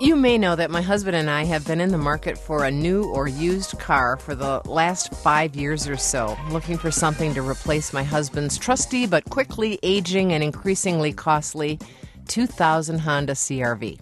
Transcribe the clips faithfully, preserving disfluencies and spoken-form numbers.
You may know that my husband and I have been in the market for a new or used car for the last five years or so, looking for something to replace my husband's trusty but quickly aging and increasingly costly two thousand Honda C R V.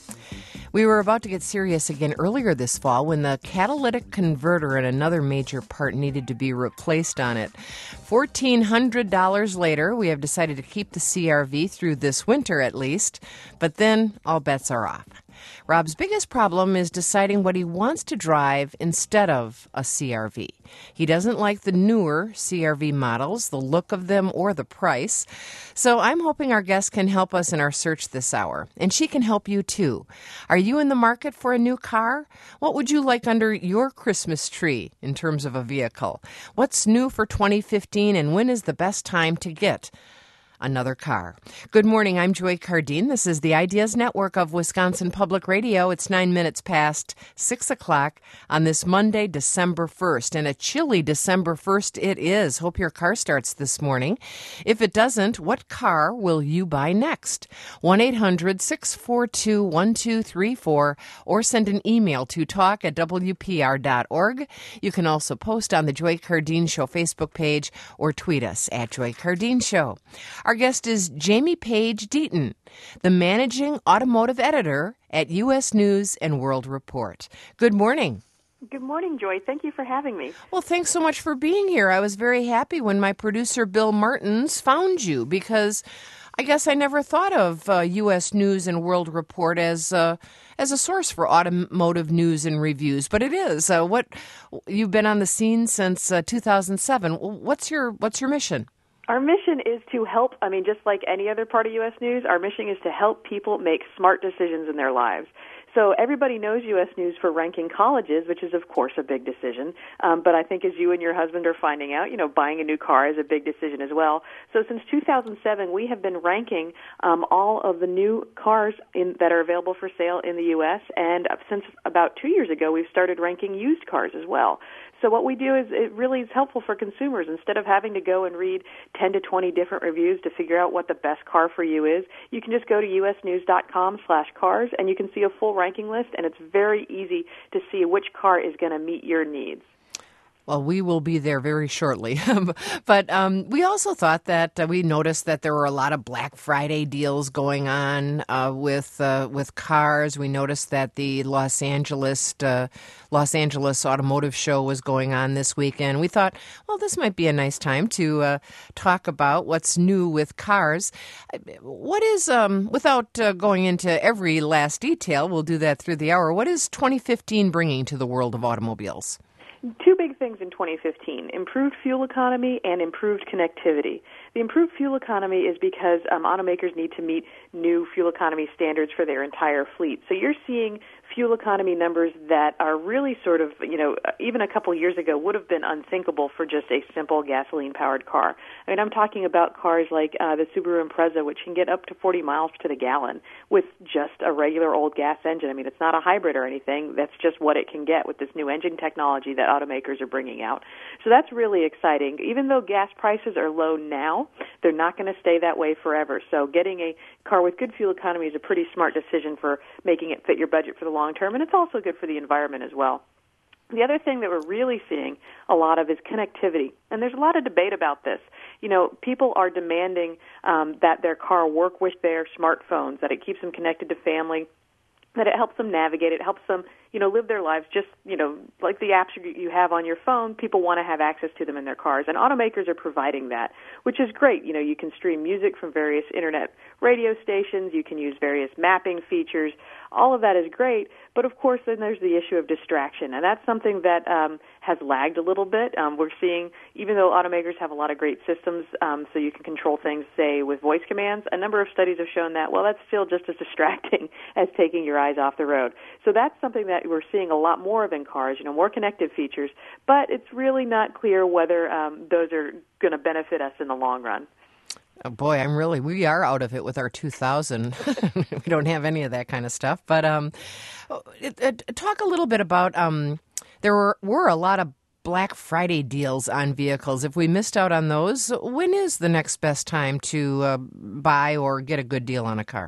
We were about to get serious again earlier this fall when the catalytic converter and another major part needed to be replaced on it. fourteen hundred dollars later, we have decided to keep the C R V through this winter at least, but then all bets are off. Rob's biggest problem is deciding what he wants to drive instead of a C R V. He doesn't like the newer C R V models, the look of them, or the price. So I'm hoping our guest can help us in our search this hour, and she can help you too. Are you in the market for a new car? What would you like under your Christmas tree in terms of a vehicle? What's new for twenty fifteen, and when is the best time to get another car? Good morning, I'm Joy Cardine. This is the Ideas Network of Wisconsin Public Radio. It's nine minutes past six o'clock on this Monday, December first. And a chilly December first it is. Hope your car starts this morning. If it doesn't, what car will you buy next? one eight hundred six four two one two three four or send an email to talk at w p r dot org. You can also post on the Joy Cardine Show Facebook page or tweet us at Joy Cardine Show. Our guest is Jamie Page Deaton, the managing automotive editor at U S News and World Report. Good morning. Good morning, Joy. Thank you for having me. Well, thanks so much for being here. I was very happy when my producer, Bill Martins, found you because I guess I never thought of uh, U S News and World Report as uh, as a source for automotive news and reviews, but it is. Uh, what you've been on the scene since uh, two thousand seven. What's your what's your mission? Our mission is to help, I mean, just like any other part of U S News, our mission is to help people make smart decisions in their lives. So everybody knows U S News for ranking colleges, which is, of course, a big decision. Um, but I think as you and your husband are finding out, you know, buying a new car is a big decision as well. So since two thousand seven, we have been ranking um, all of the new cars in, that are available for sale in the U S. And since about two years ago, we've started ranking used cars as well. So what we do is it really is helpful for consumers. Instead of having to go and read ten to twenty different reviews to figure out what the best car for you is, you can just go to u s news dot com slash cars and you can see a full ranking list, and it's very easy to see which car is going to meet your needs. Well, we will be there very shortly. But um, we also thought that uh, we noticed that there were a lot of Black Friday deals going on uh, with uh, with cars. We noticed that the Los Angeles uh, Los Angeles Automotive Show was going on this weekend. We thought, well, this might be a nice time to uh, talk about what's new with cars. What is, um, without uh, going into every last detail, we'll do that through the hour. What is twenty fifteen bringing to the world of automobiles? Two big things in twenty fifteen, improved fuel economy and improved connectivity. The improved fuel economy is because um, automakers need to meet new fuel economy standards for their entire fleet. So you're seeing fuel economy numbers that are really sort of, you know, even a couple years ago would have been unthinkable for just a simple gasoline-powered car. I mean, I'm talking about cars like uh, the Subaru Impreza, which can get up to forty miles to the gallon with just a regular old gas engine. I mean, it's not a hybrid or anything. That's just what it can get with this new engine technology that automakers are bringing out. So that's really exciting. Even though gas prices are low now, they're not going to stay that way forever. So getting a car with good fuel economy is a pretty smart decision for making it fit your budget for the long term, and it's also good for the environment as well. The other thing that we're really seeing a lot of is connectivity, and there's a lot of debate about this. You know, people are demanding um, that their car work with their smartphones, that it keeps them connected to family, that it helps them navigate, it helps them, you know, live their lives just, you know, like the apps you have on your phone. People want to have access to them in their cars, and automakers are providing that, which is great. You know, you can stream music from various internet radio stations, you can use various mapping features. All of that is great, but of course then there's the issue of distraction, and that's something that um, has lagged a little bit. Um, we're seeing, even though automakers have a lot of great systems um, so you can control things, say, with voice commands, a number of studies have shown that, well, that's still just as distracting as taking your eyes off the road. So that's something that we're seeing a lot more of in cars, you know, more connected features, but it's really not clear whether um, those are going to benefit us in the long run. Oh boy, I'm really, we are out of it with our two thousand. We don't have any of that kind of stuff. But um, it, it, talk a little bit about, um, there were, were a lot of Black Friday deals on vehicles. If we missed out on those, when is the next best time to uh, buy or get a good deal on a car?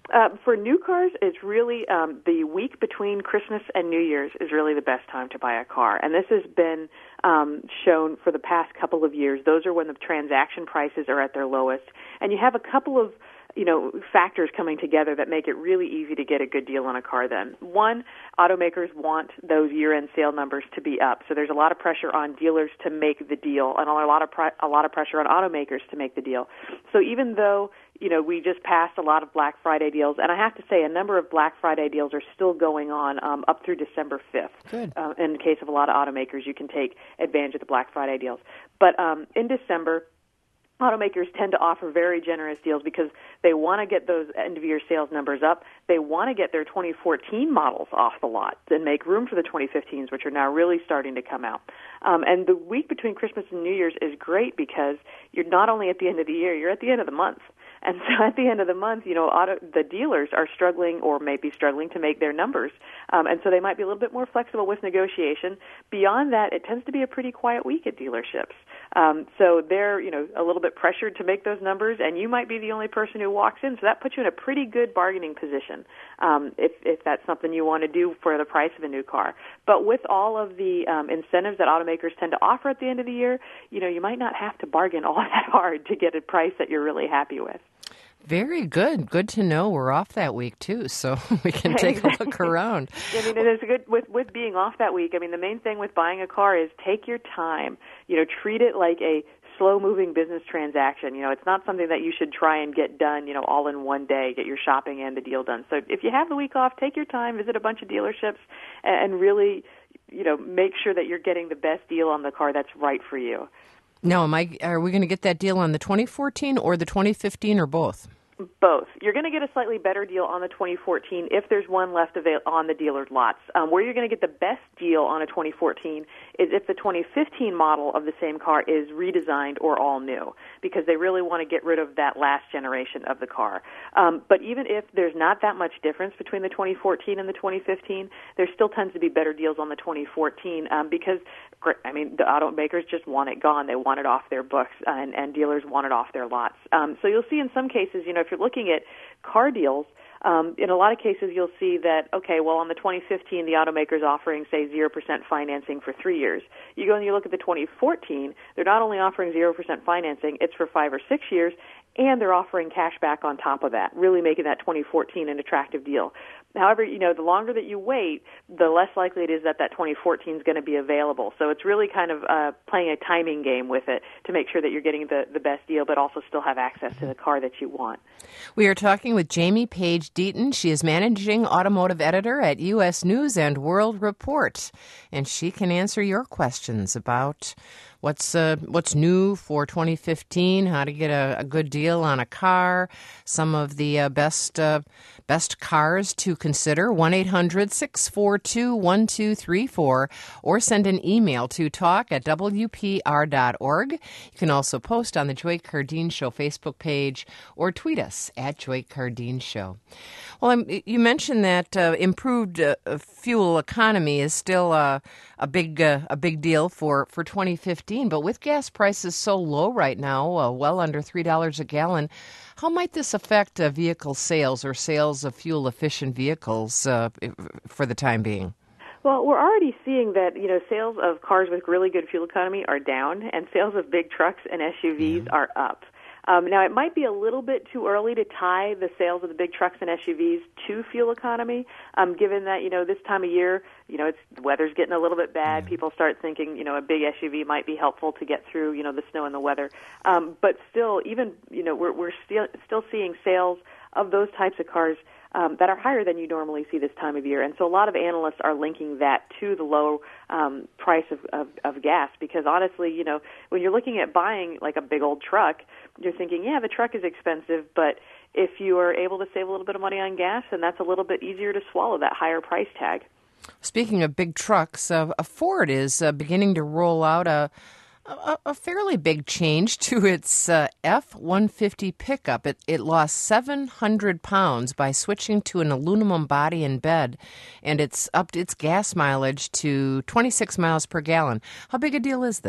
Uh, for new cars, it's really um, the week between Christmas and New Year's is really the best time to buy a car. And this has been um, shown for the past couple of years. Those are when the transaction prices are at their lowest. And you have a couple of you know, factors coming together that make it really easy to get a good deal on a car then. One, automakers want those year-end sale numbers to be up. So there's a lot of pressure on dealers to make the deal and a lot of pre- a lot of pressure on automakers to make the deal. So even though, you know, we just passed a lot of Black Friday deals, and I have to say a number of Black Friday deals are still going on um, up through December fifth. Good. Uh, in the case of a lot of automakers, you can take advantage of the Black Friday deals. But um, in December, automakers tend to offer very generous deals because they want to get those end-of-year sales numbers up. They want to get their twenty fourteen models off the lot and make room for the twenty fifteens, which are now really starting to come out. Um, and the week between Christmas and New Year's is great because you're not only at the end of the year, you're at the end of the month. And so at the end of the month, you know, auto, the dealers are struggling or may be struggling to make their numbers. Um, and so they might be a little bit more flexible with negotiation. Beyond that, it tends to be a pretty quiet week at dealerships. Um, so they're, you know, a little bit pressured to make those numbers, and you might be the only person who walks in. So that puts you in a pretty good bargaining position um, if, if that's something you want to do for the price of a new car. But with all of the um, incentives that automakers tend to offer at the end of the year, you know, you might not have to bargain all that hard to get a price that you're really happy with. Very good. Good to know we're off that week, too, so we can take a look around. I mean, it is good with, with being off that week. I mean, the main thing with buying a car is take your time. You know, treat it like a slow-moving business transaction. You know, it's not something that you should try and get done, you know, all in one day, get your shopping and the deal done. So if you have the week off, take your time, visit a bunch of dealerships, and really, you know, make sure that you're getting the best deal on the car that's right for you. Now, am I, are we going to get that deal on the twenty fourteen or the twenty fifteen or both? Both. You're going to get a slightly better deal on the twenty fourteen if there's one left avail- on the dealer's lots. Um, where you're going to get the best deal on a twenty fourteen is if the twenty fifteen model of the same car is redesigned or all new, because they really want to get rid of that last generation of the car. Um, but even if there's not that much difference between the twenty fourteen and the twenty fifteen, there still tends to be better deals on the twenty fourteen um, because, I mean, the automakers just want it gone. They want it off their books, uh, and, and dealers want it off their lots. Um, so you'll see in some cases, you know, if you're looking at car deals, um, in a lot of cases you'll see that, okay, well, on the twenty fifteen, the automaker's offering, say, zero percent financing for three years. You go and you look at the twenty fourteen, they're not only offering zero percent financing, it's for five or six years, and they're offering cash back on top of that, really making that twenty fourteen an attractive deal. However, you know, the longer that you wait, the less likely it is that that twenty fourteen is going to be available. So it's really kind of uh, playing a timing game with it to make sure that you're getting the, the best deal, but also still have access to the car that you want. We are talking with Jamie Page Deaton. She is managing automotive editor at U S News and World Report, and she can answer your questions about what's uh, what's new for twenty fifteen, how to get a, a good deal on a car, some of the uh, best uh, best cars to consider. one eight hundred six four two one two three four, or send an email to talk at w p r dot org. You can also post on the Joy Cardeen Show Facebook page or tweet us at Joy Cardeen Show. Well, I'm, you mentioned that uh, improved uh, fuel economy is still uh, a big uh, a big deal for, for twenty fifteen, but with gas prices so low right now, uh, well under three dollars a gallon, how might this affect uh, vehicle sales or sales of fuel-efficient vehicles uh, for the time being? Well, we're already seeing that, you know, sales of cars with really good fuel economy are down, and sales of big trucks and S U Vs mm-hmm. are up. Um, now, it might be a little bit too early to tie the sales of the big trucks and S U Vs to fuel economy, um, given that, you know, this time of year, you know, it's, the weather's getting a little bit bad. Mm-hmm. People start thinking, you know, a big S U V might be helpful to get through, you know, the snow and the weather. Um, but still, even, you know, we're, we're still, still seeing sales of those types of cars Um, that are higher than you normally see this time of year. And so a lot of analysts are linking that to the low um, price of, of, of gas because, honestly, you know, when you're looking at buying like a big old truck, you're thinking, yeah, the truck is expensive, but if you are able to save a little bit of money on gas, then that's a little bit easier to swallow that higher price tag. Speaking of big trucks, uh, a Ford is uh, beginning to roll out a A, a fairly big change to its uh, F one fifty pickup. It, it lost seven hundred pounds by switching to an aluminum body and bed, and it's upped its gas mileage to twenty-six miles per gallon. How big a deal is this?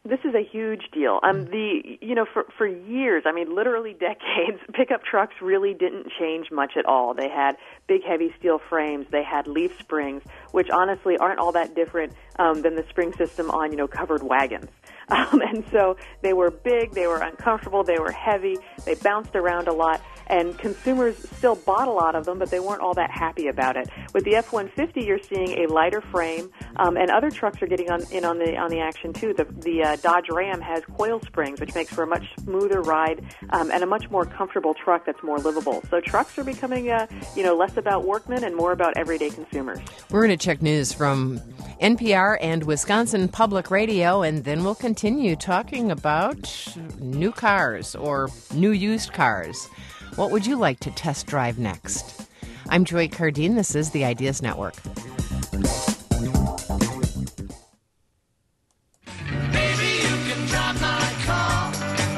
This is a huge deal. Um, the you know for for years, I mean, literally decades, pickup trucks really didn't change much at all. They had big, heavy steel frames. They had leaf springs, which honestly aren't all that different um, than the spring system on you know covered wagons. Um, and so they were big, they were uncomfortable, they were heavy, they bounced around a lot, and consumers still bought a lot of them, but they weren't all that happy about it. With the F one fifty, you're seeing a lighter frame, um, and other trucks are getting on, in on the on the action too. The, the uh, Dodge Ram has coil springs, which makes for a much smoother ride um, and a much more comfortable truck that's more livable. So trucks are becoming, uh, you know, less about workmen and more about everyday consumers. We're going to check news from N P R and Wisconsin Public Radio, and then we'll continue talking about new cars or new used cars. What would you like to test drive next? I'm Joy Cardine. This is the Ideas Network. Baby, you can drive my car.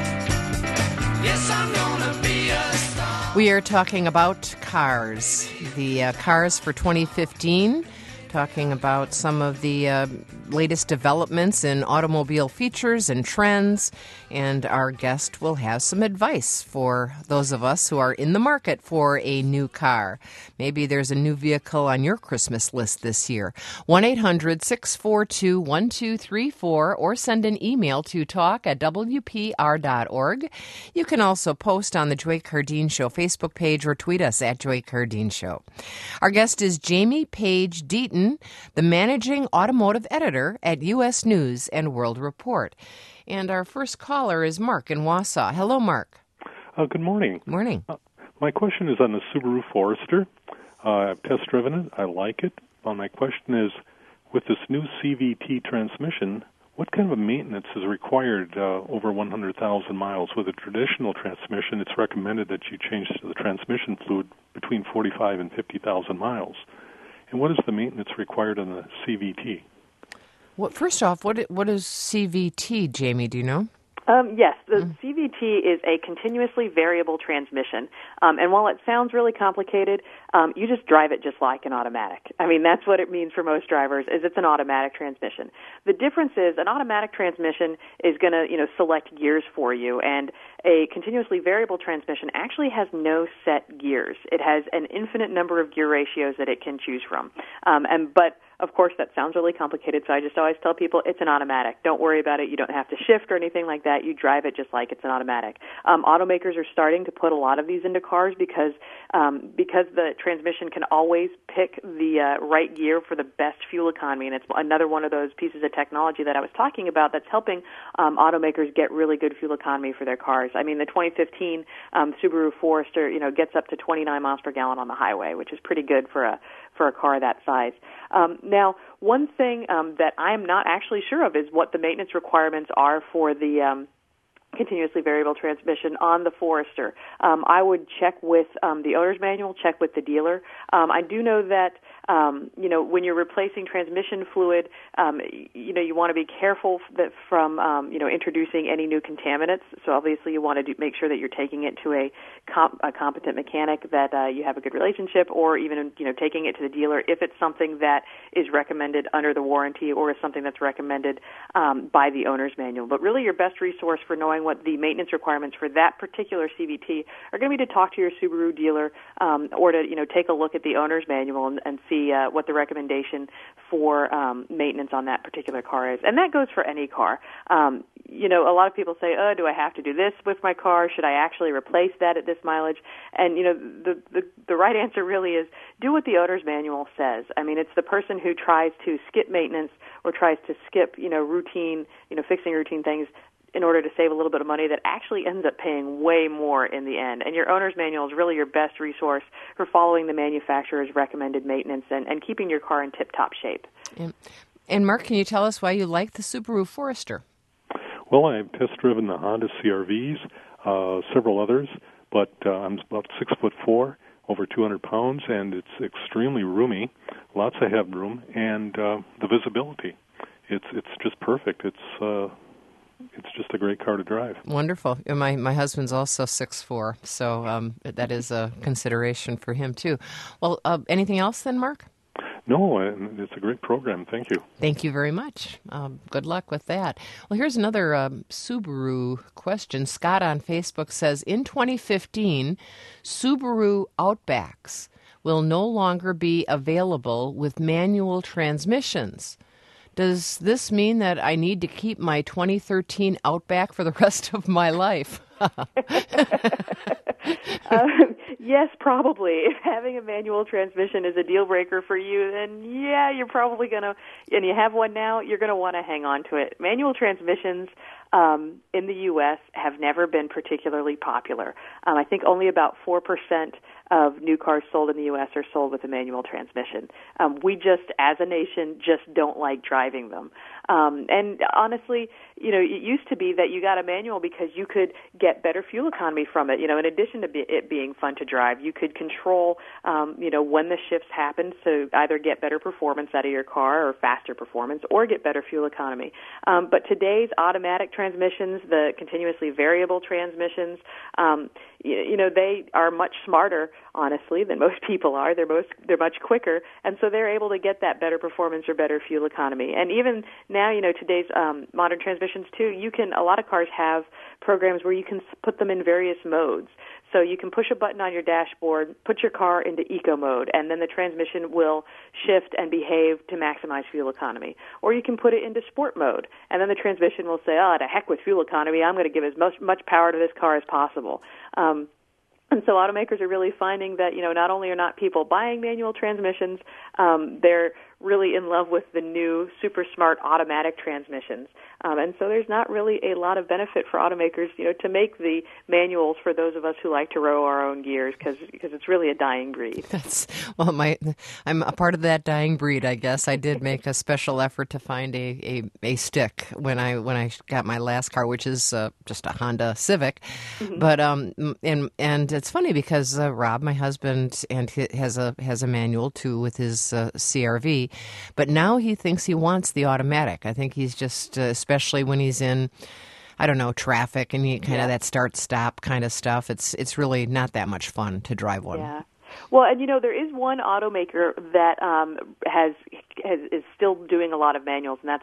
Yes, I'm gonna be a star. We are talking about cars, the uh, cars for twenty fifteen. Talking about some of the uh, latest developments in automobile features and trends, and our guest will have some advice for those of us who are in the market for a new car. Maybe there's a new vehicle on your Christmas list this year. one eight hundred six four two one two three four or send an email to talk at w p r dot org. You can also post on the Joy Cardine Show Facebook page or tweet us at Joy Cardine Show. Our guest is Jamie Page Deaton, the managing automotive editor at U S News and World Report. And our first caller is Mark in Wausau. Hello, Mark. Uh, good morning. Morning. Uh, my question is on the Subaru Forester. Uh, I've test driven it. I like it. Well, my question is, with this new C V T transmission, what kind of maintenance is required uh, over one hundred thousand miles? With a traditional transmission, it's recommended that you change the transmission fluid between forty-five and fifty thousand miles. And what is the maintenance required on the C V T? Well, first off, what what is C V T, Jamie? Do you know? Um, yes, the Mm. C V T is a continuously variable transmission, um, and while it sounds really complicated, um, you just drive it just like an automatic. I mean, that's what it means for most drivers, is it's an automatic transmission. The difference is an automatic transmission is going to, you know, select gears for you, and a continuously variable transmission actually has no set gears. It has an infinite number of gear ratios that it can choose from, um, and but of course, that sounds really complicated, so I just always tell people it's an automatic. Don't worry about it. You don't have to shift or anything like that. You drive it just like it's an automatic. Um, automakers are starting to put a lot of these into cars because um, because the transmission can always pick the uh, right gear for the best fuel economy, and it's another one of those pieces of technology that I was talking about that's helping um, automakers get really good fuel economy for their cars. I mean, the twenty fifteen um, Subaru Forester, you know, gets up to twenty-nine miles per gallon on the highway, which is pretty good for a for a car that size. Um, now, one thing um, that I'm not actually sure of is what the maintenance requirements are for the um, continuously variable transmission on the Forester. Um, I would check with um, the owner's manual, check with the dealer. Um, I do know that Um, you know, when you're replacing transmission fluid, um, you know, you want to be careful that from, um, you know, introducing any new contaminants. So obviously you want to do, make sure that you're taking it to a, comp, a competent mechanic that uh, you have a good relationship, or even, you know, taking it to the dealer if it's something that is recommended under the warranty or is something that's recommended um, by the owner's manual. But really your best resource for knowing what the maintenance requirements for that particular C V T are going to be to talk to your Subaru dealer um, or to, you know, take a look at the owner's manual and, and see Uh, what the recommendation for um, maintenance on that particular car is. And that goes for any car. Um, you know, a lot of people say, oh, do I have to do this with my car? Should I actually replace that at this mileage? And, you know, the, the, the right answer really is do what the owner's manual says. I mean, it's the person who tries to skip maintenance or tries to skip, you know, routine, you know, fixing routine things in order to save a little bit of money that actually ends up paying way more in the end. And your owner's manual is really your best resource for following the manufacturer's recommended maintenance and, and keeping your car in tip-top shape. And, and Mark, can you tell us why you like the Subaru Forester? Well, I've test-driven the Honda C R Vs, uh, several others, but uh, I'm about six foot four, over two hundred pounds, and it's extremely roomy, lots of headroom, and uh, the visibility. It's it's just perfect. It's uh, It's just a great car to drive. Wonderful. My my husband's also six foot four, so um, that is a consideration for him, too. Well, uh, anything else then, Mark? No, and it's a great program. Thank you. Thank you very much. Um, good luck with that. Well, here's another um, Subaru question. Scott on Facebook says, in twenty fifteen, Subaru Outbacks will no longer be available with manual transmissions. Does this mean that I need to keep my twenty thirteen Outback for the rest of my life? um, yes, probably. If having a manual transmission is a deal breaker for you, then yeah, you're probably going to, and you have one now, you're going to want to hang on to it. Manual transmissions um, in the U S have never been particularly popular. Um, I think only about four percent of new cars sold in the U S are sold with a manual transmission. Um, we just, as a nation, just don't like driving them. Um, and honestly, you know, it used to be that you got a manual because you could get better fuel economy from it. You know, in addition to be, it being fun to drive, you could control, um, you know, when the shifts happened to either get better performance out of your car or faster performance or get better fuel economy. Um, but today's automatic transmissions, the continuously variable transmissions, um, you, you know, they are much smarter, honestly, than most people are. They're most, they're much quicker, and so they're able to get that better performance or better fuel economy. And even now, you know, today's um, modern transmissions too, you can, a lot of cars have programs where you can put them in various modes. So you can push a button on your dashboard, put your car into eco mode, and then the transmission will shift and behave to maximize fuel economy. Or you can put it into sport mode, and then the transmission will say, oh, to heck with fuel economy, I'm going to give as much, much power to this car as possible. Um, And so automakers are really finding that, you know, not only are not people buying manual transmissions, um, they're really in love with the new super smart automatic transmissions. Um, and so there's not really a lot of benefit for automakers, you know, to make the manuals for those of us who like to row our own gears because because it's really a dying breed. That's, well, my I'm a part of that dying breed, I guess. I did make a special effort to find a, a, a stick when I when I got my last car, which is uh, just a Honda Civic. Mm-hmm. But um and and it's funny because uh, Rob, my husband, and he has a has a manual too with his uh, C R V, but now he thinks he wants the automatic. I think he's just, uh, especially when he's in, I don't know, traffic and he kind of yeah. that start stop kind of stuff. It's it's really not that much fun to drive one. Yeah. Well, and you know, there is one automaker that um, has, has is still doing a lot of manuals, and that's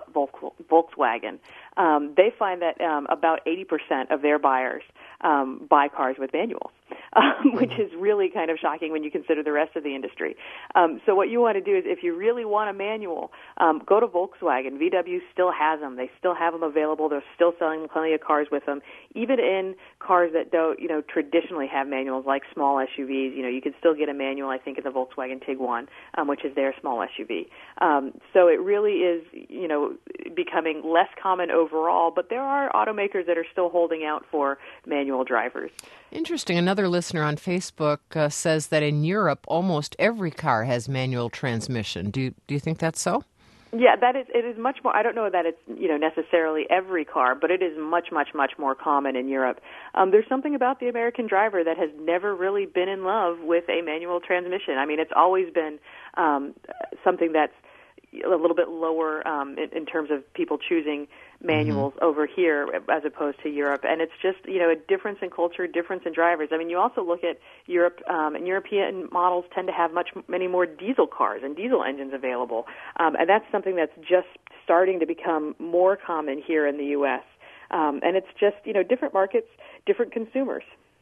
Volkswagen. Um, they find that um, about eighty percent of their buyers um, buy cars with manuals, um, which is really kind of shocking when you consider the rest of the industry. Um, so what you want to do is, if you really want a manual, um, go to Volkswagen. V W still has them. They still have them available. They're still selling plenty of cars with them, even in cars that don't, you know, traditionally have manuals, like small S U Vs. You know, you can still get a manual, I think, in the Volkswagen Tiguan, um, which is their small S U V. Um, so it really is, you know, becoming less common overall, but there are automakers that are still holding out for manual drivers. Interesting. Another listener on Facebook uh, says that in Europe, almost every car has manual transmission. Do you, do you think that's so? Yeah, that is. It is much more. I don't know that it's, you know, necessarily every car, but it is much, much, much more common in Europe. Um, there's something about the American driver that has never really been in love with a manual transmission. I mean, it's always been um, something that's a little bit lower um, in, in terms of people choosing manuals mm-hmm. over here as opposed to Europe. And it's just, you know, a difference in culture, difference in drivers. I mean, you also look at Europe, um, and European models tend to have much many more diesel cars and diesel engines available. Um, and that's something that's just starting to become more common here in the U S. Um, and it's just, you know, different markets, different consumers.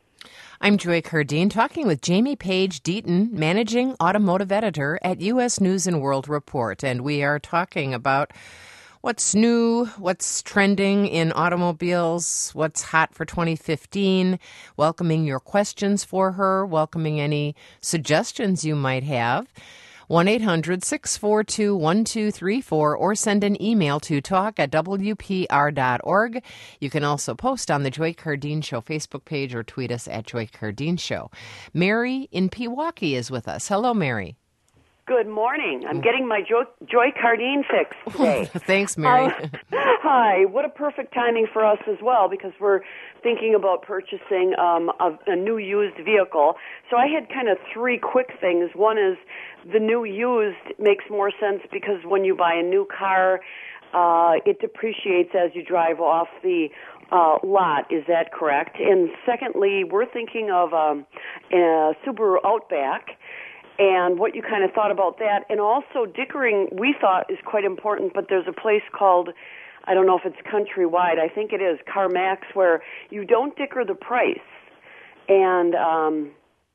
I'm Joy Cardine, talking with Jamie Page Deaton, Managing Automotive Editor at U S News and World Report. And we are talking about what's new, what's trending in automobiles, what's hot for twenty fifteen, welcoming your questions for her, welcoming any suggestions you might have. one eight hundred six four two one two three four or send an email to talk at w p r dot org. You can also post on the Joy Cardine Show Facebook page or tweet us at Joy Cardine Show. Mary in Pewaukee is with us. Hello, Mary. Good morning. I'm getting my Joy, Joy Cardine fix today. Thanks, Mary. Uh, hi. What a perfect timing for us as well, because we're thinking about purchasing um, a, a new used vehicle. So I had kind of three quick things. One is the new used makes more sense because when you buy a new car, uh, it depreciates as you drive off the uh, lot. Is that correct? And secondly, we're thinking of um, a Subaru Outback. and what you kind of thought about that. And also dickering, we thought, is quite important, but there's a place called, I don't know if it's countrywide, I think it is, CarMax, where you don't dicker the price. And um,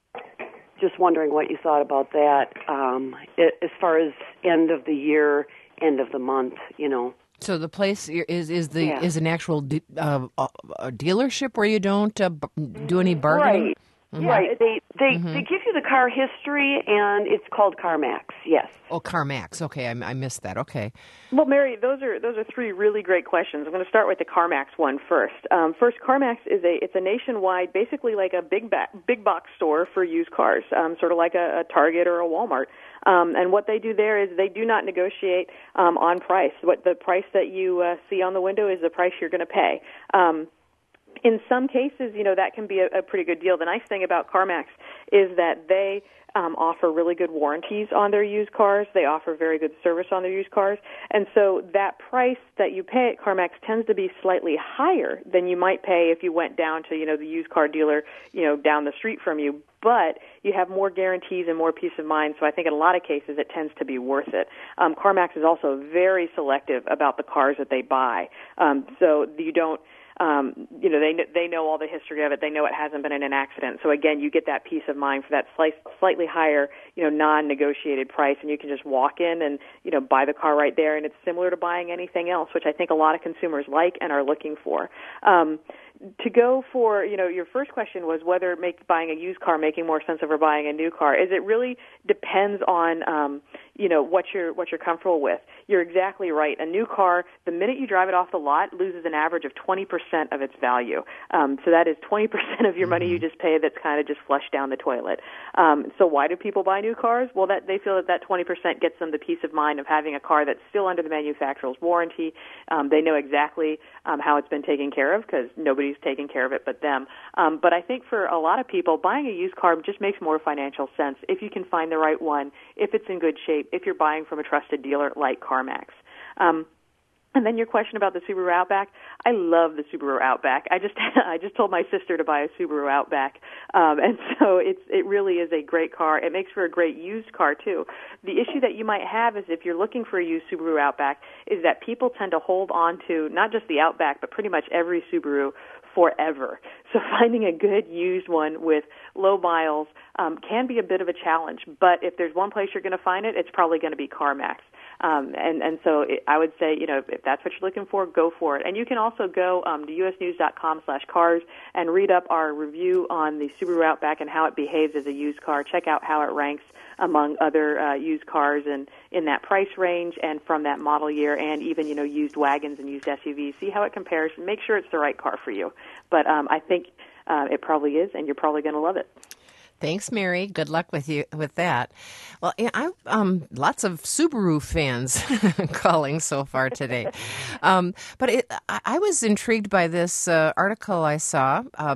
just wondering what you thought about that um, as far as end of the year, end of the month, you know. So the place is is the Yeah. is an actual de- uh, a dealership where you don't uh, b- do any bargaining? Right. Mm-hmm. Right. They they, Mm-hmm. they give you the car history, and it's called CarMax. Yes. Oh, CarMax. Okay, I, I missed that. Okay. Well, Mary, those are those are three really great questions. I'm going to start with the CarMax one first. Um, first, CarMax is a it's a nationwide, basically like a big ba- big box store for used cars, um, sort of like a, a Target or a Walmart. Um, and what they do there is they do not negotiate um, on price. What the price that you uh, see on the window is the price you're going to pay. Um, in some cases, you know, that can be a, a pretty good deal. The nice thing about CarMax is that they um, offer really good warranties on their used cars. They offer very good service on their used cars. And so that price that you pay at CarMax tends to be slightly higher than you might pay if you went down to, you know, the used car dealer, you know, down the street from you. But you have more guarantees and more peace of mind, so I think in a lot of cases it tends to be worth it. Um, CarMax is also very selective about the cars that they buy, um, so you don't, um, you know, they they know all the history of it. They know it hasn't been in an accident. So again, you get that peace of mind for that slight, slightly higher, you know, non-negotiated price, and you can just walk in and, you know, buy the car right there, and it's similar to buying anything else, which I think a lot of consumers like and are looking for. Um, To go for, you know, your first question was whether make, buying a used car making more sense over buying a new car. Is it really depends on, um, you know, what you're what you're comfortable with. You're exactly right. A new car, the minute you drive it off the lot, loses an average of twenty percent of its value. Um, so that is twenty percent of your money you just pay that's kind of just flushed down the toilet. Um, so why do people buy new cars? Well, that they feel that that twenty percent gets them the peace of mind of having a car that's still under the manufacturer's warranty. Um, they know exactly um, how it's been taken care of because nobody taking care of it but them. Um, but I think for a lot of people, buying a used car just makes more financial sense if you can find the right one, if it's in good shape, if you're buying from a trusted dealer like CarMax. Um, and then your question about the Subaru Outback, I love the Subaru Outback. I just I just told my sister to buy a Subaru Outback, um, and so it's it really is a great car. It makes for a great used car too. The issue that you might have is if you're looking for a used Subaru Outback is that people tend to hold on to not just the Outback but pretty much every Subaru forever. So finding a good used one with low miles um, can be a bit of a challenge. But if there's one place you're going to find it, it's probably going to be CarMax. Um, and, and so it, I would say, you know, if that's what you're looking for, go for it. And you can also go um, to usnews.com slash cars and read up our review on the Subaru Outback and how it behaves as a used car. Check out how it ranks among other uh, used cars and in that price range and from that model year, and even, you know, used wagons and used S U Vs. See how it compares and make sure it's the right car for you. But um, I think uh, it probably is, and you're probably going to love it. Thanks, Mary. Good luck with you with that. Well, yeah, I um lots of Subaru fans calling so far today, um, but it, I, I was intrigued by this uh, article I saw. Uh,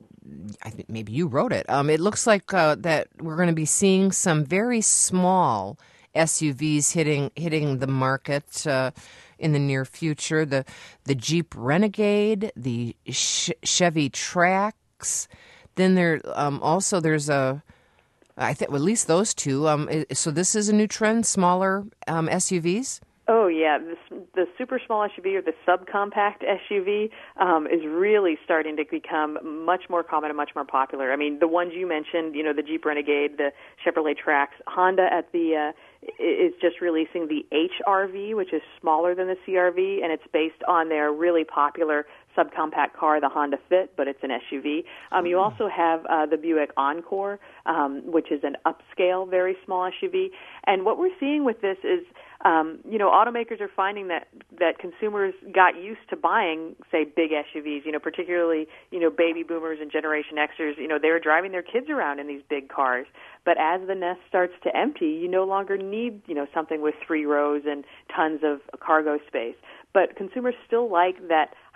I think maybe you wrote it. Um, it looks like uh, that we're going to be seeing some very small S U Vs hitting hitting the market uh, in the near future. The the Jeep Renegade, the Ch- Chevy Trax. Then there um, also there's a, I think well, at least those two. Um, so this is a new trend, smaller um, S U Vs. Oh, yeah. The, the super small S U V or the subcompact S U V um, is really starting to become much more common and much more popular. I mean, the ones you mentioned, you know, the Jeep Renegade, the Chevrolet Trax, Honda at the uh, is just releasing the H R V, which is smaller than the C R V, and it's based on their really popular subcompact car, the Honda Fit, but it's an S U V. Um, you also have uh, the Buick Encore, um, which is an upscale, very small S U V. And what we're seeing with this is, um, you know, automakers are finding that, that consumers got used to buying, say, big S U Vs, you know, particularly, you know, baby boomers and Generation Xers, you know, they were driving their kids around in these big cars. But as the nest starts to empty, you no longer need, you know, something with three rows and tons of cargo space. But consumers still like that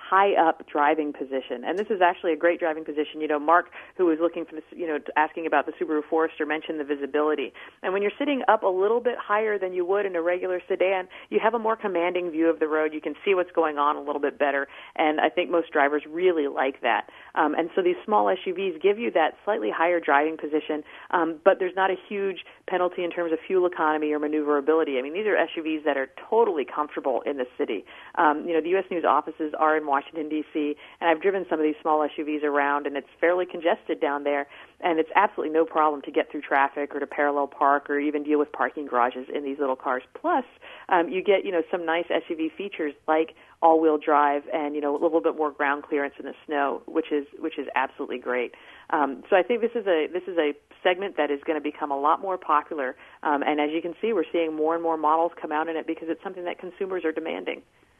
high up driving position. And this is actually a great driving position. You know, Mark, who was looking for this, you know, asking about the Subaru Forester, mentioned the visibility. And when you're sitting up a little bit higher than you would in a regular sedan, you have a more commanding view of the road. You can see what's going on a little bit better. And I think most drivers really like that. Um, and so these small S U Vs give you that slightly higher driving position, um, but there's not a huge penalty in terms of fuel economy or maneuverability. I mean, these are S U Vs that are totally comfortable in the city. Um, you know, the U S News offices are in Washington, D C, and I've driven some of these small S U Vs around, and it's fairly congested down there, and it's absolutely no problem to get through traffic or to parallel park or even deal with parking garages in these little cars. Plus, um, you get, you know, some nice S U V features like all-wheel drive and, you know, a little bit more ground clearance in the snow, which is which is absolutely great. Um, so I think this is a this is a segment that is going to become a lot more popular, um, and as you can see, we're seeing more and more models come out in it because it's something that consumers are demanding.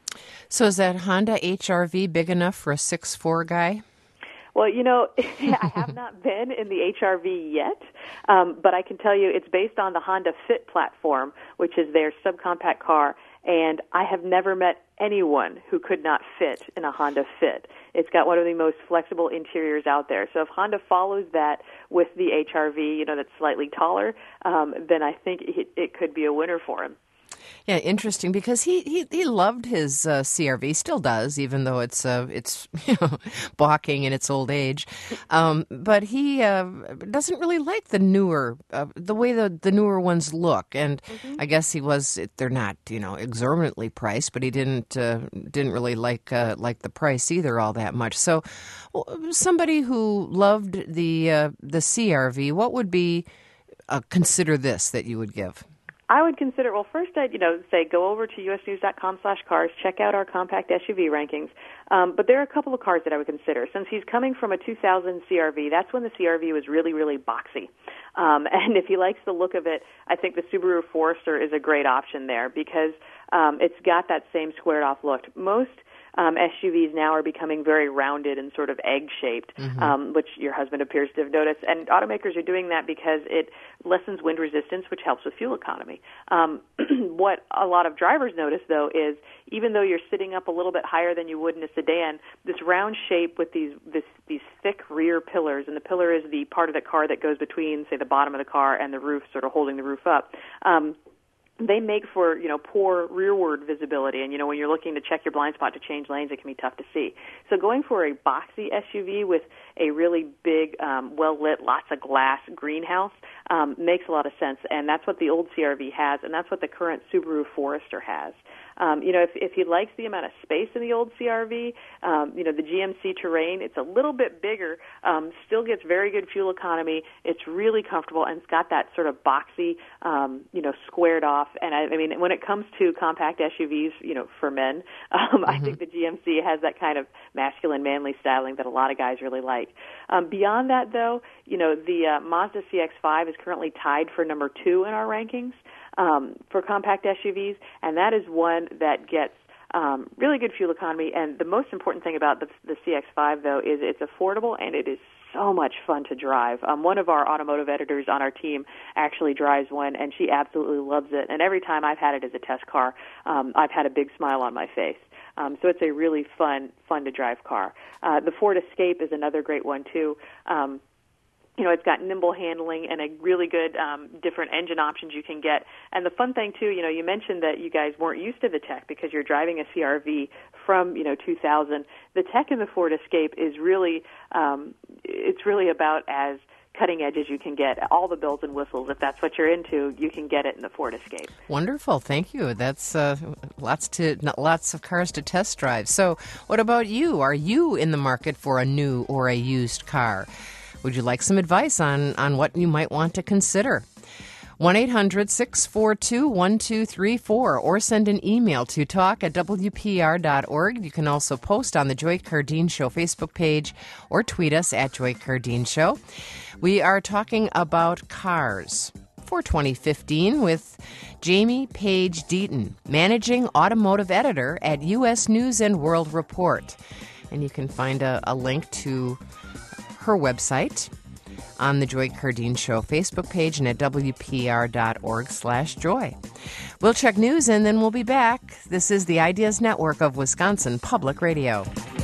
So is that Honda H R V big enough for a six foot four guy? Well, you know, I have not been in the H R V yet, um, but I can tell you it's based on the Honda Fit platform, which is their subcompact car, and I have never met anyone who could not fit in a Honda Fit. It's got one of the most flexible interiors out there. So if Honda follows that with the H R V, you know, that's slightly taller, um, then I think it, it could be a winner for him. Yeah, interesting, because he, he, he loved his uh, C R V, still does, even though it's uh, it's you know balking in its old age. Um, but he uh, doesn't really like the newer, uh, the way the, the newer ones look. And mm-hmm. I guess he was, they're not, you know, exorbitantly priced, but he didn't uh, didn't really like uh, like the price either all that much. So somebody who loved the uh, the C R V, what would be uh, consider this that you would give? I would consider, well, first I'd, you know, say go over to usnews.com slash cars, check out our compact S U V rankings. Um, but there are a couple of cars that I would consider. Since he's coming from a two thousand C R V, that's when the C R V was really, really boxy. Um, and if he likes the look of it, I think the Subaru Forester is a great option there because um, it's got that same squared-off look. Most Um, S U Vs now are becoming very rounded and sort of egg-shaped, mm-hmm. um, which your husband appears to have noticed. And automakers are doing that because it lessens wind resistance, which helps with fuel economy. Um, what a lot of drivers notice, though, is even though you're sitting up a little bit higher than you would in a sedan, this round shape with these this, these thick rear pillars, and the pillar is the part of the car that goes between, say, the bottom of the car and the roof, sort of holding the roof up. Um, They make for, you know, poor rearward visibility, and, you know, when you're looking to check your blind spot to change lanes, it can be tough to see. So going for a boxy S U V with a really big, um, well-lit, lots of glass greenhouse um, makes a lot of sense, and that's what the old C R V has, and that's what the current Subaru Forester has. Um, you know, if, if he likes the amount of space in the old C R V, um, you know, the G M C Terrain, it's a little bit bigger, um, still gets very good fuel economy. It's really comfortable, and it's got that sort of boxy, um, you know, squared off. And I, I mean, when it comes to compact S U Vs, you know, for men, um, mm-hmm. I think the G M C has that kind of masculine, manly styling that a lot of guys really like. Um, beyond that, though, you know, the uh, Mazda C X five is currently tied for number two in our rankings. Um, for compact S U Vs, and that is one that gets um, really good fuel economy. And the most important thing about the, the C X five, though, is it's affordable and it is so much fun to drive. Um, one of our automotive editors on our team actually drives one, and she absolutely loves it. And every time I've had it as a test car, um, I've had a big smile on my face. Um, so it's a really fun, fun to drive car. Uh, the Ford Escape is another great one, too. Um, You know, it's got nimble handling and a really good um, different engine options you can get. And the fun thing, too, you know, you mentioned that you guys weren't used to the tech because you're driving a C R V from, you know, two thousand. The tech in the Ford Escape is really, um, it's really about as cutting edge as you can get. All the bells and whistles, if that's what you're into, you can get it in the Ford Escape. Wonderful. Thank you. That's uh, lots to lots of cars to test drive. So what about you? Are you in the market for a new or a used car? Would you like some advice on, on what you might want to consider? one eight hundred six four two one two three four or send an email to talk at w p r dot org. You can also post on the Joy Cardine Show Facebook page or tweet us at Joy Cardine Show. We are talking about cars for twenty fifteen with Jamie Page Deaton, Managing Automotive Editor at U S News and World Report. And you can find a, a link to her website on the Joy Cardine Show Facebook page and at w p r dot org slash joy. We'll check news and then we'll be back. This is the Ideas Network of Wisconsin Public Radio.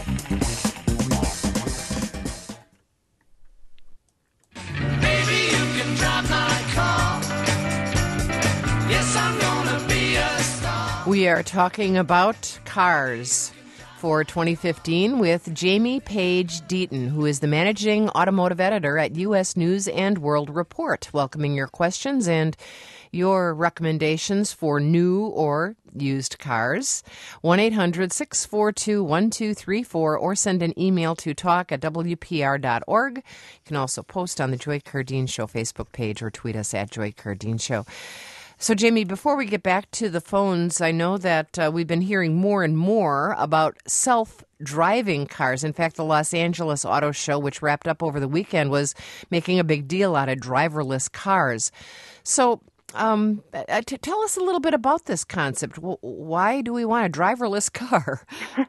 We are talking about cars for twenty fifteen with Jamie Page Deaton, who is the managing automotive editor at U S News and World Report, welcoming your questions and your recommendations for new or used cars. one eight hundred six four two one two three four or send an email to talk at w p r dot org. You can also post on the Joy Cardine Show Facebook page or tweet us at Joy Cardine Show. So, Jamie, before we get back to the phones, I know that uh, we've been hearing more and more about self-driving cars. In fact, the Los Angeles Auto Show, which wrapped up over the weekend, was making a big deal out of driverless cars. So, um, uh, t- tell us a little bit about this concept. W- why do we want a driverless car?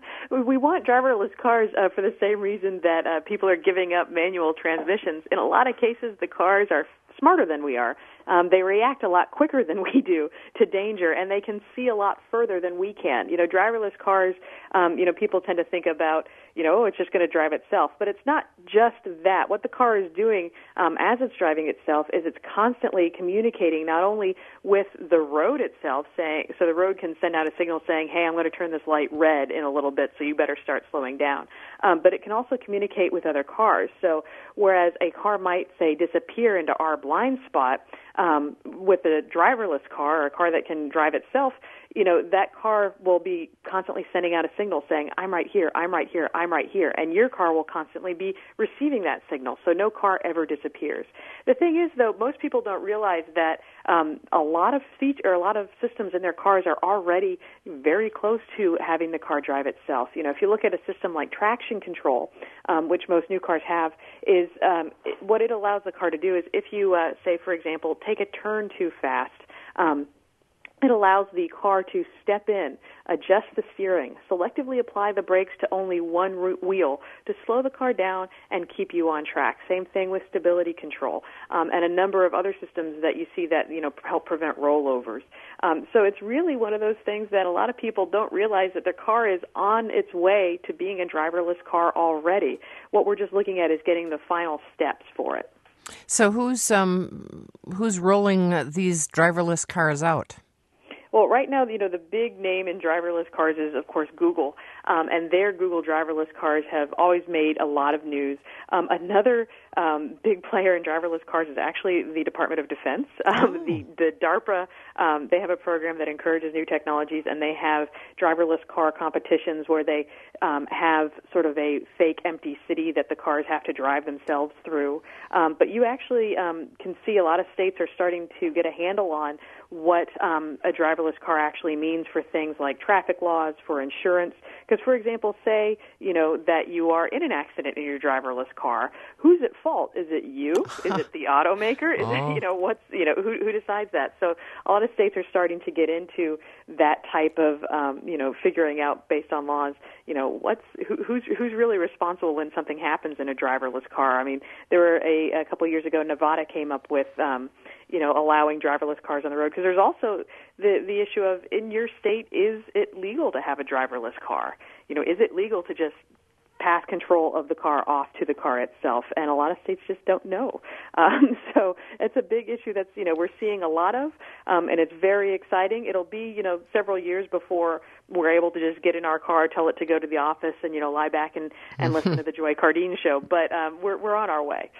We want driverless cars uh, for the same reason that uh, people are giving up manual transmissions. In a lot of cases, the cars are smarter than we are. Um, they react a lot quicker than we do to danger, and they can see a lot further than we can. You know, driverless cars, um, you know, people tend to think about, you know, oh, it's just going to drive itself. But it's not just that. What the car is doing um, as it's driving itself is it's constantly communicating not only with the road itself, saying, so the road can send out a signal saying, hey, I'm going to turn this light red in a little bit, so you better start slowing down. Um, but it can also communicate with other cars. So whereas a car might, say, disappear into our blind spot, Um, with a driverless car or a car that can drive itself, you know, that car will be constantly sending out a signal saying, I'm right here, I'm right here, I'm right here. And your car will constantly be receiving that signal. So no car ever disappears. The thing is, though, most people don't realize that um, a lot of feature, or a lot of systems in their cars are already very close to having the car drive itself. You know, if you look at a system like traction control, um, which most new cars have, is um, it, what it allows the car to do is if you, uh, say, for example, take a turn too fast, um, it allows the car to step in, adjust the steering, selectively apply the brakes to only one wheel to slow the car down and keep you on track. Same thing with stability control um, and a number of other systems that you see that, you know, help prevent rollovers. Um, so it's really one of those things that a lot of people don't realize that their car is on its way to being a driverless car already. What we're just looking at is getting the final steps for it. So who's um, who's rolling uh, these driverless cars out? Well, right now, you know, the big name in driverless cars is, of course, Google, um, and their Google driverless cars have always made a lot of news. Um, another um, big player in driverless cars is actually the Department of Defense. Um, oh. The the DARPA, um, they have a program that encourages new technologies, and they have driverless car competitions where they um, have sort of a fake empty city that the cars have to drive themselves through. Um, but you actually um, can see a lot of states are starting to get a handle on what um, a driverless car actually means for things like traffic laws, for insurance. Because, for example, say, you know, that you are in an accident in your driverless car. Who's at fault? Is it you? Is it the automaker? Is oh. it, you know, what's, you know, who, who decides that? So a lot of states are starting to get into that type of, um, you know, figuring out based on laws, you know, what's who, who's who's really responsible when something happens in a driverless car. I mean, there were a, a couple of years ago, Nevada came up with, um, you know, allowing driverless cars on the road, because there's also the the issue of, in your state, is it legal to have a driverless car? You know, is it legal to just pass control of the car off to the car itself? And a lot of states just don't know. Um, so it's a big issue that's, you know, we're seeing a lot of, um, and it's very exciting. It'll be, you know, several years before we're able to just get in our car, tell it to go to the office, and, you know, lie back and, and listen to the Joy Cardine Show. But um, we're we're on our way.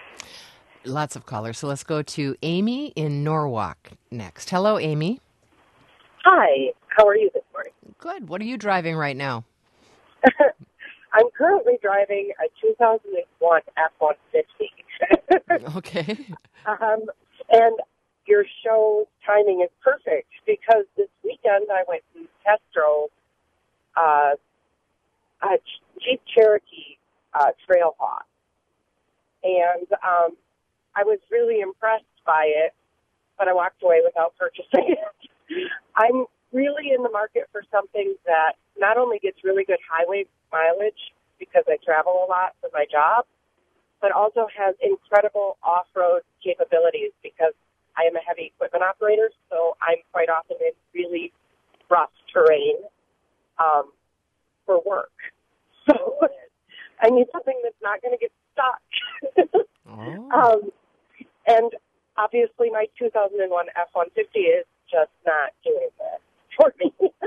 Lots of callers. So let's go to Amy in Norwalk next. Hello, Amy. Hi. How are you this morning? Good. What are you driving right now? I'm currently driving a two thousand one F one fifty. Okay. Um, and your show timing is perfect because this weekend I went and test drove uh, a Jeep Cherokee uh, Trailhawk. And um, I was really impressed by it, but I walked away without purchasing it. I'm really in the market for something that not only gets really good highway mileage because I travel a lot for my job, but also has incredible off-road capabilities because I am a heavy equipment operator, so I'm quite often in really rough terrain um, for work. So I need something that's not going to get stuck. Oh. um, and obviously my two thousand one F one fifty is just not doing that for me.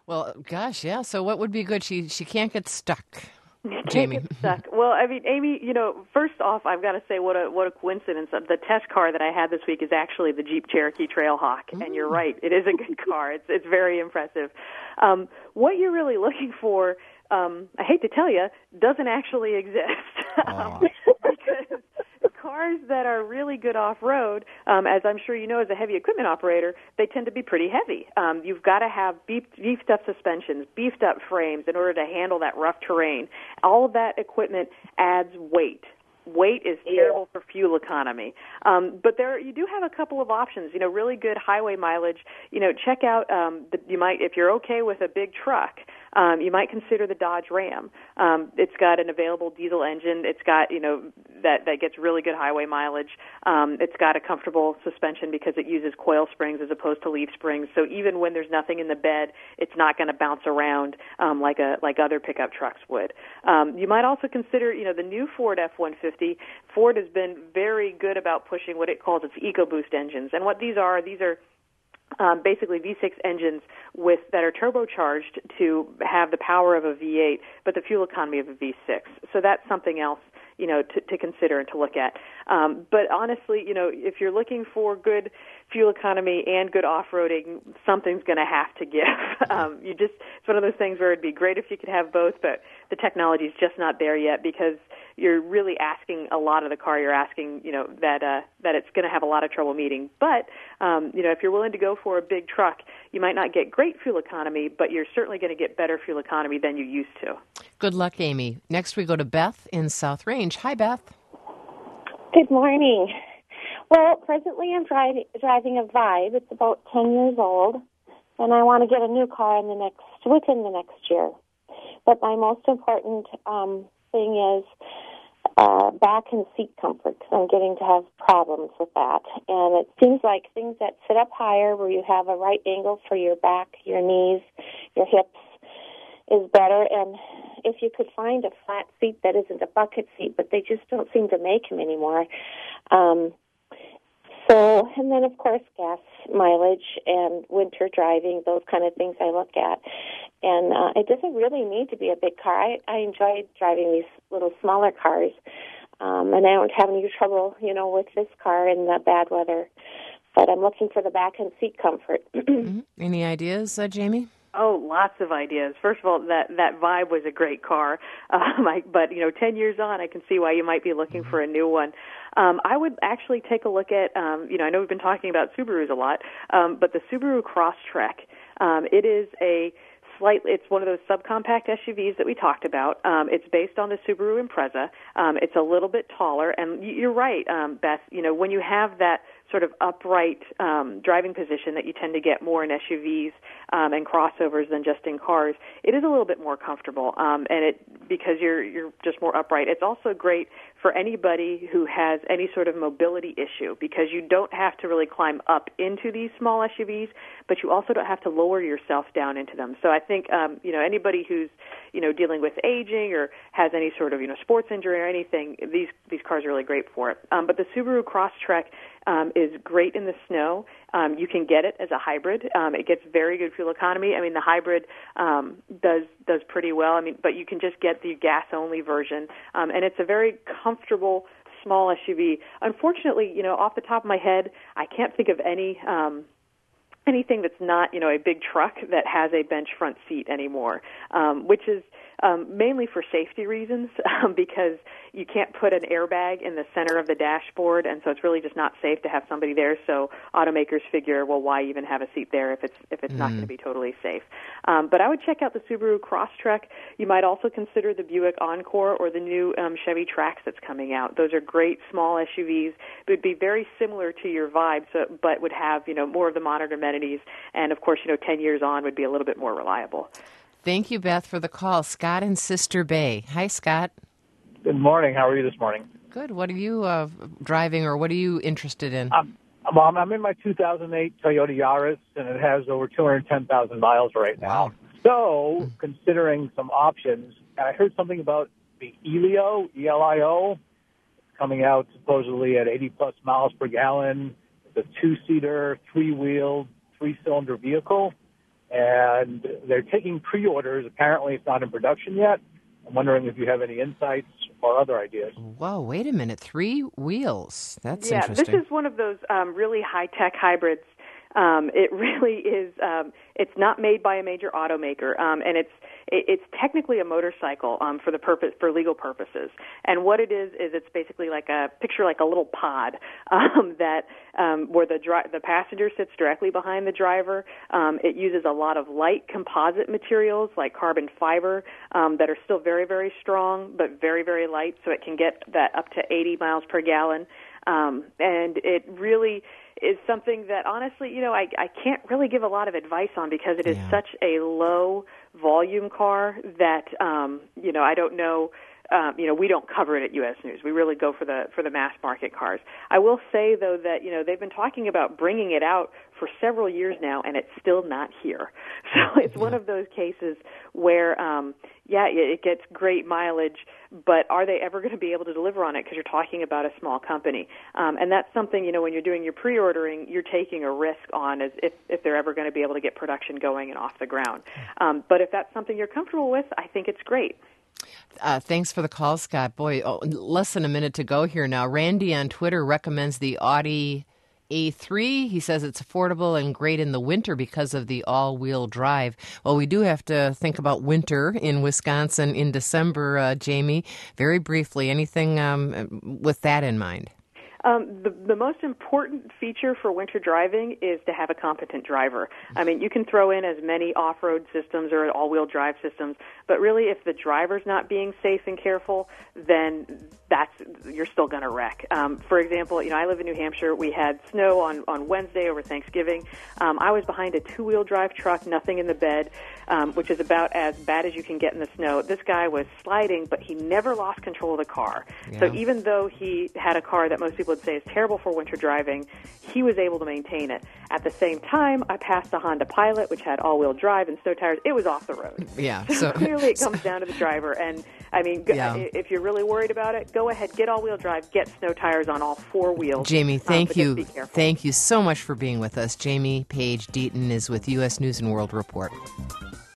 Well, gosh, yeah. So what would be good? She she can't get stuck. Can't Jamie. get stuck. Well, I mean, Amy, you know, first off, I've got to say what a what a coincidence. The test car that I had this week is actually the Jeep Cherokee Trailhawk, mm. and you're right, it is a good car. It's it's very impressive. Um, what you're really looking for, um, I hate to tell you, doesn't actually exist. um, because cars that are really good off-road, um, as I'm sure you know as a heavy equipment operator, they tend to be pretty heavy. Um, you've got to have beef, beefed up suspensions, beefed up frames in order to handle that rough terrain. All of that equipment adds weight. Weight is terrible for fuel economy. Um, but there, you do have a couple of options. You know, really good highway mileage. You know, check out. Um, the, you might, if you're okay with a big truck, um, you might consider the Dodge Ram. Um, it's got an available diesel engine. It's got, you know, that that gets really good highway mileage. Um, it's got a comfortable suspension because it uses coil springs as opposed to leaf springs. So even when there's nothing in the bed, it's not going to bounce around um, like a like other pickup trucks would. Um, you might also consider, you know, the new Ford F one fifty. Ford has been very good about pushing what it calls its EcoBoost engines. And what these are, these are um, basically V six engines with that are turbocharged to have the power of a V eight, but the fuel economy of a V six. So that's something else, you know, to, to consider and to look at. Um, but honestly, you know, if you're looking for good fuel economy and good off-roading, something's going to have to give. um, you just, it's one of those things where it'd be great if you could have both, but the technology is just not there yet because you're really asking a lot of the car. You're asking, you know, that uh, that it's going to have a lot of trouble meeting. But, um, you know, if you're willing to go for a big truck, you might not get great fuel economy, but you're certainly going to get better fuel economy than you used to. Good luck, Amy. Next we go to Beth in South Range. Hi, Beth. Good morning. Well, presently I'm driving driving a Vibe. It's about ten years old, and I want to get a new car in the next within the next year. But my most important um, thing is uh, back and seat comfort, because I'm getting to have problems with that. And it seems like things that sit up higher, where you have a right angle for your back, your knees, your hips, is better. And if you could find a flat seat that isn't a bucket seat, but they just don't seem to make them anymore. Um, so, and then, of course, gas mileage and winter driving, those kind of things I look at. And uh, it doesn't really need to be a big car. I, I enjoy driving these little smaller cars, um, and I don't have any trouble, you know, with this car in the bad weather. But I'm looking for the back and seat comfort. mm-hmm. Any ideas, uh, Jamie? Oh, lots of ideas. First of all, that that Vibe was a great car, um, I, but you know, ten years on, I can see why you might be looking for a new one. Um, I would actually take a look at, um, you know, I know we've been talking about Subarus a lot, um, but the Subaru Crosstrek. Um, it is a slightly, it's one of those subcompact S U Vs that we talked about. Um, it's based on the Subaru Impreza. Um, it's a little bit taller, and you're right, um, Beth. You know, when you have that sort of upright um, driving position that you tend to get more in S U Vs um, and crossovers than just in cars, it is a little bit more comfortable, um, and it because you're you're just more upright. It's also great for anybody who has any sort of mobility issue because you don't have to really climb up into these small S U Vs, but you also don't have to lower yourself down into them. So I think um, you know anybody who's you know dealing with aging or has any sort of you know sports injury or anything, these these cars are really great for it. Um, but the Subaru Crosstrek Um, is great in the snow. Um, you can get it as a hybrid. Um, it gets very good fuel economy. I mean, the hybrid um, does does pretty well. I mean, but you can just get the gas-only version, um, and it's a very comfortable small S U V. Unfortunately, you know, off the top of my head, I can't think of any um, anything that's not you know a big truck that has a bench front seat anymore, um, which is um, mainly for safety reasons um, because you can't put an airbag in the center of the dashboard, and so it's really just not safe to have somebody there. So automakers figure, well, why even have a seat there if it's if it's mm. not going to be totally safe? Um, but I would check out the Subaru Crosstrek. You might also consider the Buick Encore or the new um, Chevy Trax that's coming out. Those are great small S U Vs. It would be very similar to your Vibe, so, but would have you know more of the modern amenities, and of course, you know, ten years on would be a little bit more reliable. Thank you, Beth, for the call. Scott in Sister Bay. Hi, Scott. Good morning. How are you this morning? Good. What are you uh, driving, or what are you interested in? Um, well, I'm in my two thousand eight Toyota Yaris, and it has over two hundred ten thousand miles right now. Wow. So, considering some options, and I heard something about the Elio, E L I O, coming out supposedly at eighty plus miles per gallon. It's a two-seater, three-wheeled, three-cylinder vehicle. and they're taking pre-orders. Apparently, it's not in production yet. I'm wondering if you have any insights or other ideas. Whoa, wait a minute. Three wheels. That's yeah, interesting. this is one of those um, really high-tech hybrids. Um, it really is. Um, it's not made by a major automaker, um, and it's it, it's technically a motorcycle um, for the purpose for legal purposes. And what it is is it's basically like a picture like a little pod um, that um, where the dri- the passenger sits directly behind the driver. Um, it uses a lot of light composite materials like carbon fiber um, that are still very very strong but very very light, so it can get that up to eighty miles per gallon. Um, and it really is something that, honestly, you know, I, I can't really give a lot of advice on because it is Yeah. such a low volume car that, um, you know, I don't know. Um, you know, we don't cover it at U S News. We really go for the for the mass market cars. I will say, though, that, you know, they've been talking about bringing it out for several years now, and it's still not here. So it's yeah. one of those cases where, um, yeah, it gets great mileage, but are they ever going to be able to deliver on it because you're talking about a small company? Um, and that's something, you know, when you're doing your pre-ordering, you're taking a risk on as if, if they're ever going to be able to get production going and off the ground. Um, but if that's something you're comfortable with, I think it's great. Uh, thanks for the call, Scott. Boy, oh, less than a minute to go here now. Randy on Twitter recommends the Audi A three. He says it's affordable and great in the winter because of the all-wheel drive. Well, we do have to think about winter in Wisconsin in December, uh, Jamie. Very briefly, anything um, with that in mind? Um, the, the most important feature for winter driving is to have a competent driver. I mean, you can throw in as many off-road systems or all-wheel drive systems, but really if the driver's not being safe and careful, then that's you're still going to wreck. Um, for example, you know, I live in New Hampshire. We had snow on, on Wednesday over Thanksgiving. Um, I was behind a two-wheel drive truck, nothing in the bed, um, which is about as bad as you can get in the snow. This guy was sliding, but he never lost control of the car. Yeah. So even though he had a car that most people would say is terrible for winter driving, he was able to maintain it. At the same time, I passed a Honda Pilot, which had all-wheel drive and snow tires. It was off the road. Yeah. So, So clearly it comes down to the driver. And, I mean, go, Yeah. if you're really worried about it, go ahead, get all-wheel drive, get snow tires on all four wheels. Jamie, thank um, but just you. be careful. Thank you so much for being with us. Jamie Page Deaton is with U S News and World Report.